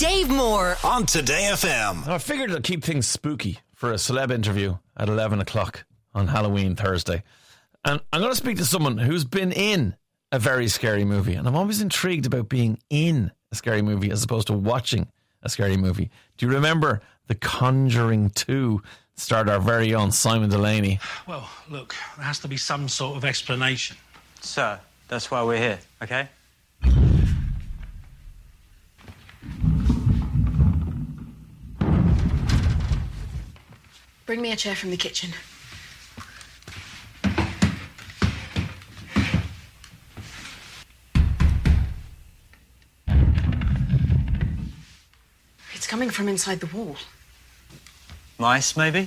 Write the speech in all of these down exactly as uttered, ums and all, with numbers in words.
Dave Moore on Today F M. Now, I figured I'd keep things spooky for a celeb interview at eleven o'clock on Halloween Thursday. And I'm going to speak to someone who's been in a very scary movie. And I'm always intrigued about being in a scary movie as opposed to watching a scary movie. Do you remember The Conjuring two? Starred our very own Simon Delaney. Well, look, there has to be some sort of explanation. Sir, that's why we're here, okay? Bring me a chair from the kitchen. It's coming from inside the wall. Mice, maybe?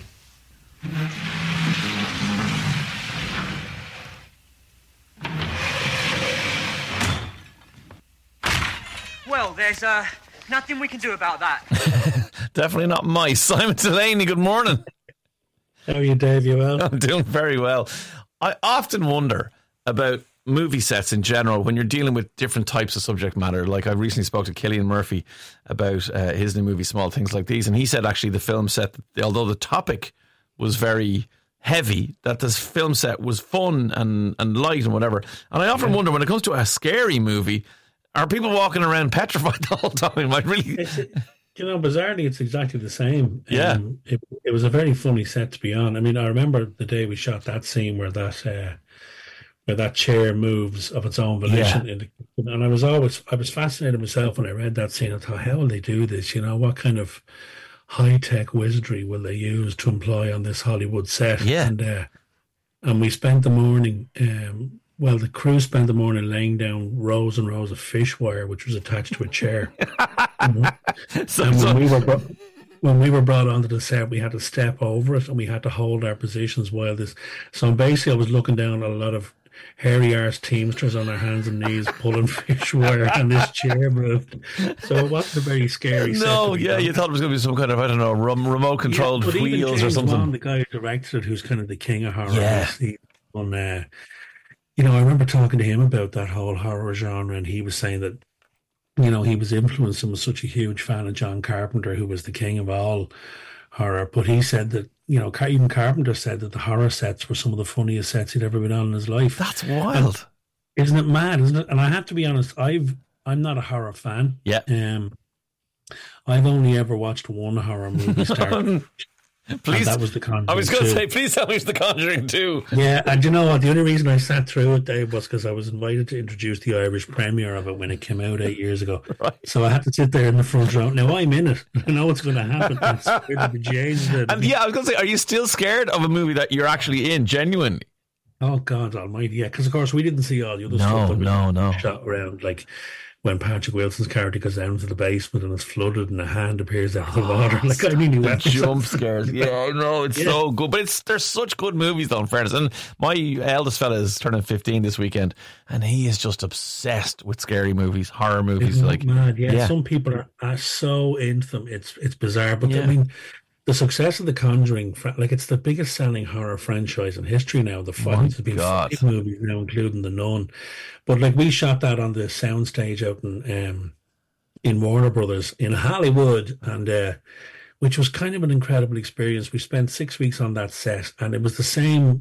Well, there's uh, nothing we can do about that. Definitely not mice. Simon Delaney, good morning. How are you, Dave? You well? I'm doing very well. I often wonder about movie sets in general when you're dealing with different types of subject matter. Like I recently spoke to Cillian Murphy about uh, his new movie Small Things Like These, and he said actually the film set, although the topic was very heavy, that this film set was fun and, and light and whatever. And I often yeah. wonder when it comes to a scary movie, are people walking around petrified the whole time? I really... It's, you know, bizarrely, it's exactly the same. Yeah. Um, it, it was a very funny set to be on. I mean, I remember the day we shot that scene where that... Uh, where that chair moves of its own volition. Yeah. In the, and I was always, I was fascinated myself when I read that scene. I thought, how will they do this? You know, what kind of high-tech wizardry will they use to employ on this Hollywood set? Yeah. And, uh, and we spent the morning, um, well, the crew spent the morning laying down rows and rows of fish wire, which was attached to a chair. mm-hmm. so, and when, so- we were brought, when we were brought onto the set, we had to step over it and we had to hold our positions while this... So basically, I was looking down at a lot of hairy arse teamsters on their hands and knees pulling fish wire, and this chair moved. So it wasn't a very scary set. No, yeah, you thought it was going to be some kind of, I don't know, rem- remote controlled yeah, wheels or something. Wan, the guy who directed it, who's kind of the king of horror. Yeah. On, uh, you know, I remember talking to him about that whole horror genre, and he was saying that, you know, he was influenced and was such a huge fan of John Carpenter, who was the king of all horror. But he said that, you know, even Carpenter said that the horror sets were some of the funniest sets he'd ever been on in his life. That's wild. And isn't it mad, isn't it? And I have to be honest, I've, I'm not a horror fan. Yeah. Um, I've only ever watched one horror movie start. Please, that was The Conjuring. I was going to say, please tell me it's The Conjuring two. Yeah, and you know what? The only reason I sat through it, Dave, was because I was invited to introduce the Irish premiere of it when it came out eight years ago. Right. So I had to sit there in the front row. Now I'm in it. I know what's going to happen. I'm scared of the bejesus. And yeah, I was going to say, are you still scared of a movie that you're actually in, genuinely? Oh, God almighty, yeah. Because, of course, we didn't see all the other no, stuff that was no, no. shot around, like when Patrick Wilson's character goes down to the basement and it's flooded and a hand appears out of the water. Like, I mean, he went jump scares. Yeah, I know, it's yeah. so good. But it's there's such good movies, though, in fairness. And my eldest fella is turning fifteen this weekend, and he is just obsessed with scary movies, horror movies. Isn't like, mad? Yeah, yeah, some people are, are so into them. It's it's bizarre. But Yeah. I mean, the success of The Conjuring, fr- like it's the biggest selling horror franchise in history now. The five, My there's been God. five movies now, including The Nun. But like we shot that on the soundstage out in um, in Warner Brothers in Hollywood, and uh, which was kind of an incredible experience. We spent six weeks on that set, and it was the same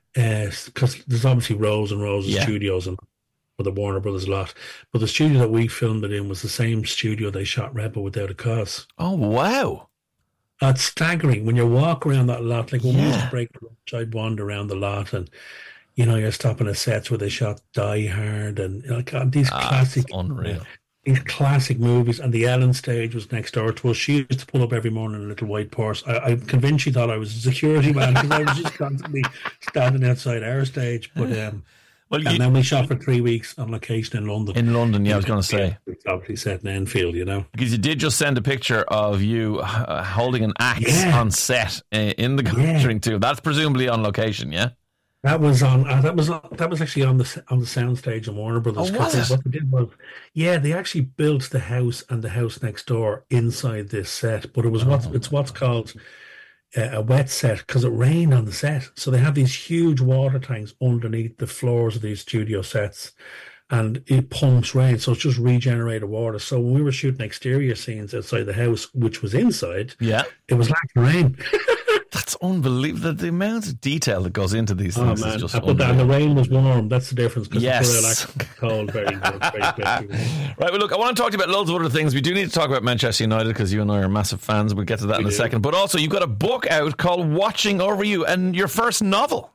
because uh, there's obviously rows and rows of Yeah. studios and for the Warner Brothers lot. But the studio that we filmed it in was the same studio they shot Rebel Without a Cause. Oh, wow. That's staggering when you walk around that lot. Like when we used Yeah. to break the lunch, I'd wander around the lot and, you know, you're stopping at sets where they shot Die Hard and you know, like, these Ah, classic, it's unreal. these classic movies. And the Ellen stage was next door to us. She used to pull up every morning in a little white Porsche. I, I'm convinced she thought I was a security man because I was just constantly standing outside our stage. But um, Well, and you, then we shot for three weeks on location in London. in London, yeah, I was going to say. It's obviously set in Enfield, you know. Because you did just send a picture of you uh, holding an axe Yeah. on set uh, in The Conjuring two. That's presumably on location, yeah? That was on. Uh, that was on, that was actually on the on the soundstage in Warner Brothers. Oh, 'cause was they- it? What they did was, yeah, they actually built the house and the house next door inside this set. But it was what's Oh. it's what's called uh, a wet set because it rained on the set. So they have these huge water tanks underneath the floors of these studio sets, and it pumps rain, so it's just regenerated water. So when we were shooting exterior scenes outside the house, which was inside, yeah, it was like rain. That's unbelievable. The, the amount of detail that goes into these things oh, is just but and the rain was warm. That's the difference. Because yes. the cold, very good. Very good. Right, well, look, I want to talk to you about loads of other things. We do need to talk about Manchester United because you and I are massive fans. We'll get to that we in a do. second. But also, you've got a book out called Watching Over You, and your first novel.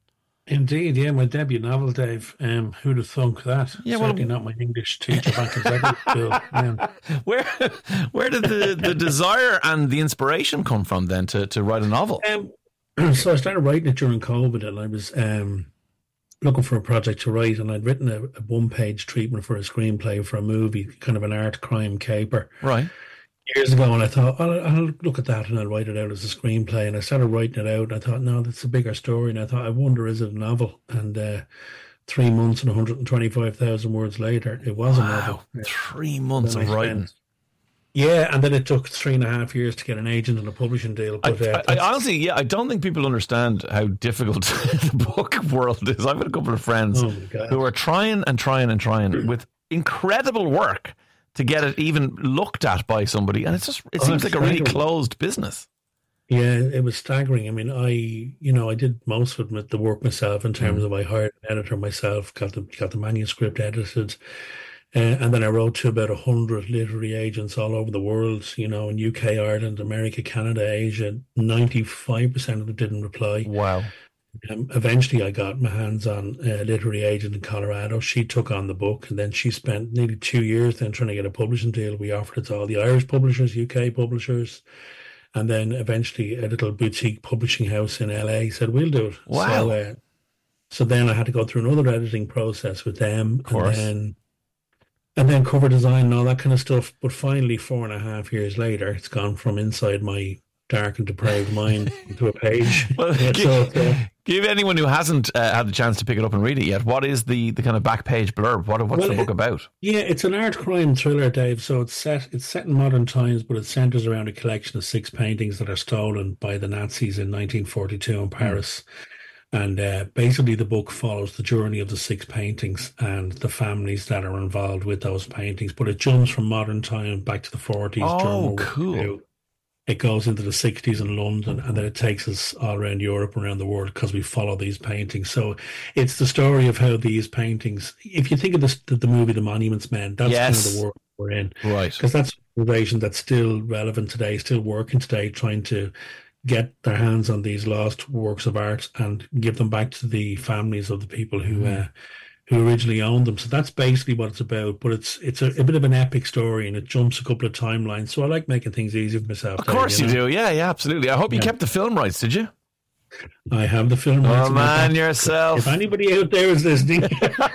Indeed, yeah, my debut novel, Dave. Um, who'd have thunk that? Yeah, Certainly well, not my English teacher back in secondary school. Yeah. Where, where did the, the desire and the inspiration come from then to, to write a novel? Um, so I started writing it during COVID, and I was um, looking for a project to write, and I'd written a, a one-page treatment for a screenplay for a movie, kind of an art crime caper. Right. Years ago, and I thought, I'll, I'll look at that and I'll write it out as a screenplay. And I started writing it out. And I thought, no, that's a bigger story. And I thought, I wonder, is it a novel? And uh, three months and one hundred twenty-five thousand words later, it was wow. a novel. Three months of writing. Yeah, and then it took three and a half years to get an agent and a publishing deal. But, I, uh, I, I honestly, yeah, I don't think people understand how difficult the book world is. I've got a couple of friends oh who are trying and trying and trying with incredible work to get it even looked at by somebody, and it's just it oh, seems like a really staggering. closed business. Yeah, it was staggering. I mean, I you know I did most of it, the work myself in terms mm. of I hired an editor myself, got the got the manuscript edited, uh, and then I wrote to about a hundred literary agents all over the world. You know, in U K, Ireland, America, Canada, Asia. Ninety-five percent of them didn't reply. Wow. Um, eventually, I got my hands on a literary agent in Colorado. She took on the book, and then she spent nearly two years then trying to get a publishing deal. We offered it to all the Irish publishers, U K publishers, and then eventually a little boutique publishing house in L A said, we'll do it. Wow. So, uh, so then I had to go through another editing process with them, of course. and then and then cover design and all that kind of stuff. But finally, four and a half years later, it's gone from inside my dark and depraved mind into a page. Well, yeah, give, so, uh, give anyone who hasn't uh, had the chance to pick it up and read it yet, what is the, the kind of back page blurb? What, what's well, the book it, about? Yeah, it's an art crime thriller, Dave. So it's set it's set in modern times, but it centres around a collection of six paintings that are stolen by the Nazis in nineteen forty-two in Paris. Mm. And uh, basically the book follows the journey of the six paintings and the families that are involved with those paintings. But it jumps from modern time back to the forties. Oh, cool. It goes into the sixties in London, and then it takes us all around Europe and around the world because we follow these paintings. So it's the story of how these paintings, if you think of this, the, the movie The Monuments Men, that's yes. kind of the world we're in. Right. Because that's an organization that's still relevant today, still working today, trying to get their hands on these lost works of art and give them back to the families of the people who mm. uh, who originally owned them. So that's basically what it's about. But it's it's a, a bit of an epic story, and it jumps a couple of timelines. So I like making things easy for myself. Of course you, know? you do. Yeah, yeah, absolutely. I hope you yeah. kept the film rights, did you? I have the film rights. Oh, man, yourself. If anybody out there is listening,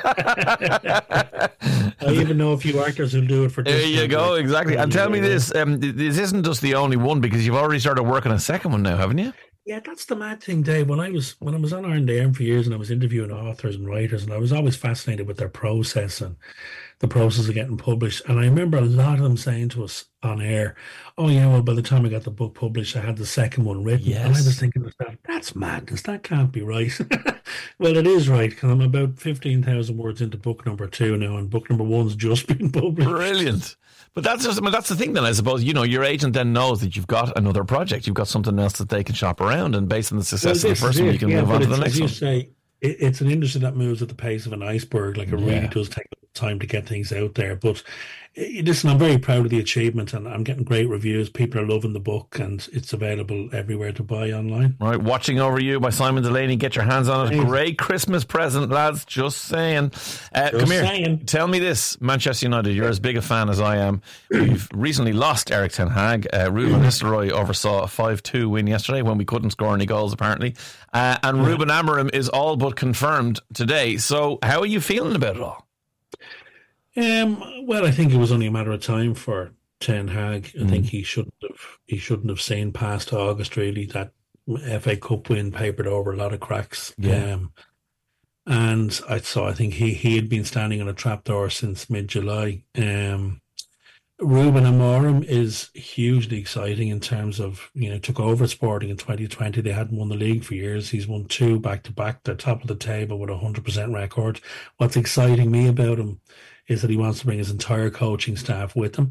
I even know a few actors who'll do it for There you go, like, exactly. And tell me this, um, this isn't just the only one, because you've already started working on a second one now, haven't you? Yeah, that's the mad thing, Dave. When I was when I was on R and A for years, and I was interviewing authors and writers, and I was always fascinated with their process and the process of getting published. And I remember a lot of them saying to us on air, "Oh yeah, well, by the time I got the book published, I had the second one written." Yes. And I was thinking to myself, "That's madness. That can't be right." Well, it is right, because I'm about fifteen thousand words into book number two now, and book number one's just been published. Brilliant. But that's just, I mean, that's the thing then, I suppose. You know, your agent then knows that you've got another project. You've got something else that they can shop around, and based on the success well, of the first one, you can yeah, move on to the as next you one. Say, it, it's an industry that moves at the pace of an iceberg. Like, it Yeah. really does take time to get things out there. But eh, listen, I'm very proud of the achievement, and I'm getting great reviews. People are loving the book, and it's available everywhere to buy online. Right, Watching Over You by Simon Delaney. Get your hands on it. Thanks. Great Christmas present, lads. Just saying. Uh, Just come here. saying. Tell me this, Manchester United. You're as big a fan as I am. We've recently lost Eric Ten Hag. Uh, Ruben Nistelrooy oversaw a five two win yesterday when we couldn't score any goals, apparently. Uh, and Ruben Amorim is all but confirmed today. So how are you feeling about it all? Um, well, I think it was only a matter of time for Ten Hag. I Mm. think he shouldn't have he shouldn't have seen past August, really. That F A Cup win papered over a lot of cracks. Yeah. Um, and I saw I think he, he had been standing on a trapdoor since mid July. Um, Ruben Amorim is hugely exciting in terms of, you know, took over Sporting in twenty twenty. They hadn't won the league for years. He's won two back-to-back. They're top of the table with a one hundred percent record. What's exciting me about him is that he wants to bring his entire coaching staff with him.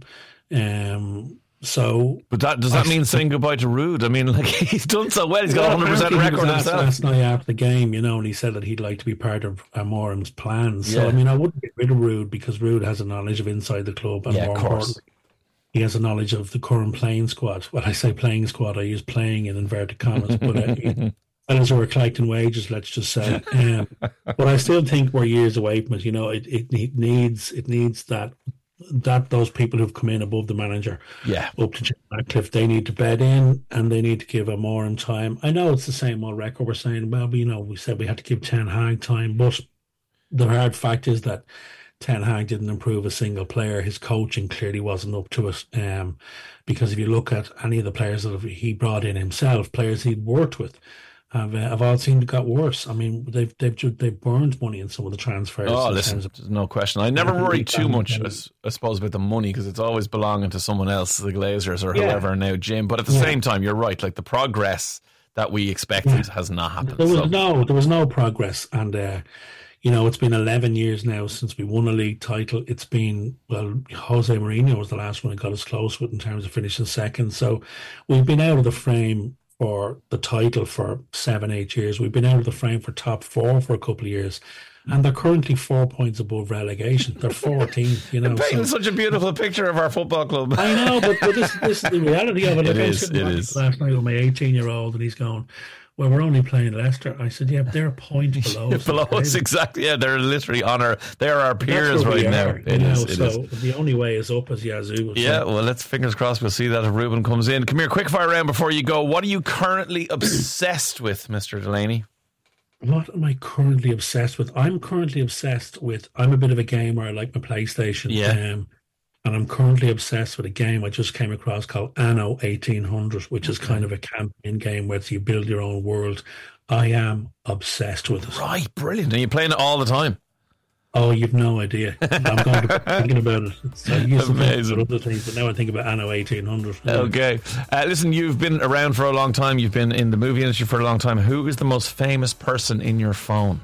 Um, so, But that does that I, mean saying goodbye to Ruud? I mean, like, he's done so well. He's got well, a one hundred percent record he was asked himself. last night after the game, you know, and he said that he'd like to be part of Amorim's plans. Yeah. So, I mean, I wouldn't get rid of Ruud because Ruud has a knowledge of inside the club. And Yeah, more of course. importantly, he has a knowledge of the current playing squad. When I say playing squad, I use playing in inverted commas, but uh, he, fellas who are collecting wages, let's just say. Um, but I still think we're years away from it. You know, it, it, it needs it needs that that those people who've come in above the manager, Yeah. up to Jim Ratcliffe, they need to bed in and they need to give Amorim time. I know it's the same old record we're saying, well, you know, we said we had to give Ten Hag time, but the hard fact is that Ten Hag didn't improve a single player. His coaching clearly wasn't up to it. Um, because if you look at any of the players that he brought in himself, players he'd worked with, have, uh, have all seemed to got worse. I mean, they've they've they've burned money in some of the transfers. Oh, in listen, terms of- there's no question. I never worry too much, I, s- I suppose, about the money because it's always belonging to someone else, the Glazers or Yeah. whoever now, Jim. But at the Yeah. same time, you're right. Like the progress that we expected has not happened. There was So- no, there was no progress, and uh, you know, it's been eleven years now since we won a league title. It's been, well, Jose Mourinho was the last one that got us close with in terms of finishing second. So we've been out of the frame for the title for seven, eight years. We've been out of the frame for top four for a couple of years, and they're currently four points above relegation. They're fourteenth, you know. painting so- such a beautiful picture of our football club. I know, but, but this, this is the reality of it. Like It I was is, sitting it watching is. last night with my eighteen-year-old, and he's going, well, we're only playing Leicester. I said, yeah, they're a point below us. Below us, Crazy. exactly. Yeah, they're literally on our. They're our That's peers where we right now. are, It you is. know, It so is. the only way is up, as Yazoo would Yeah, say. well, let's fingers crossed we'll see that if Ruben comes in. Come here, quick fire round before you go. What are you currently obsessed with, Mister Delaney? What am I currently obsessed with? I'm currently obsessed with, I'm a bit of a gamer. I like my PlayStation. Yeah. Um, and I'm currently obsessed with a game I just came across called Anno eighteen hundred, which is kind of a campaign game where you build your own world. I am obsessed with it. Right, brilliant. And you're playing it all the time. Oh, you've no idea. I'm going to be thinking about it. It's, I used to think Amazing. about other things, but now I think about Anno eighteen hundred. Okay. Uh, listen, you've been around for a long time. You've been in the movie industry for a long time. Who is the most famous person in your phone?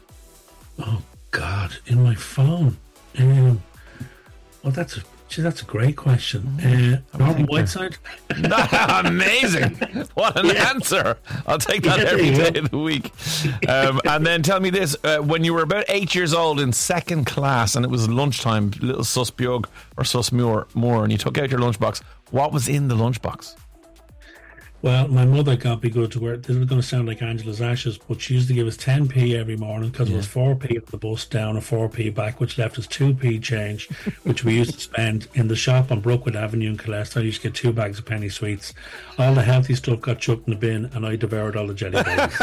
Oh, God, in my phone. Um, well, that's a, gee, that's a great question. Uh, Norman Whiteside? Amazing. What an Yeah. answer. I'll take that Yeah, there every you day go. of the week. Um, and then tell me this. Uh, when you were about eight years old in second class and it was lunchtime, little sus bjug or sus more, more, and you took out your lunchbox, what was in the lunchbox? Well, my mother got me good to where this is going to sound like Angela's Ashes, but she used to give us ten p every morning because it was four p at the bus down and four p back, which left us two p change, which we used to spend in the shop on Brookwood Avenue in Killest. I used to get two bags of penny sweets. All the healthy stuff got chucked in the bin, and I devoured all the jelly babies.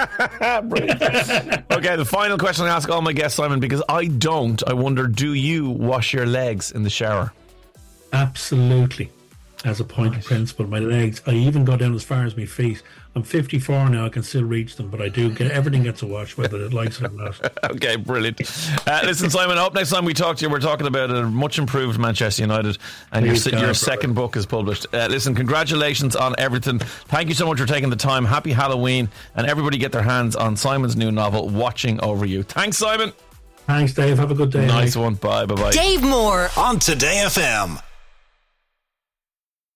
Okay, the final question I ask all my guests, Simon, because I don't, I wonder, do you wash your legs in the shower? Absolutely. As a point of principle, my legs, I even go down as far as my feet. I'm fifty-four now, I can still reach them, but I do get everything gets a wash, whether it likes it or not. Okay, brilliant. Uh, listen, Simon, I hope next time we talk to you, we're talking about a much improved Manchester United, and your, Please God, your brother. second book is published. Uh, listen, congratulations on everything. Thank you so much for taking the time. Happy Halloween, and everybody get their hands on Simon's new novel, Watching Over You. Thanks, Simon. Thanks, Dave. Have a good day. Nice mate. one. Bye, bye, bye. Dave Moore on Today F M.